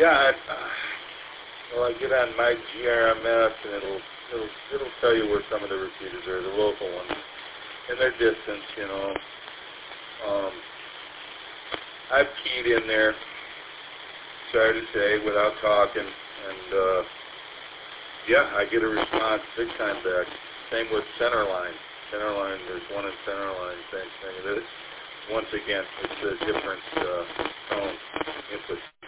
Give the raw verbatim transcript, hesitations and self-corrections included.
yeah, I, uh, well, I get on my G R M S, and it'll it'll it'll tell you where some of the repeaters are, the local ones, and their distance. You know, um, I've keyed in there, sorry to say, without talking, and uh, yeah, I get a response big time back. Same with center line. Center line, there's one in center line, same thing. It is, once again, it's a different uh, tone input.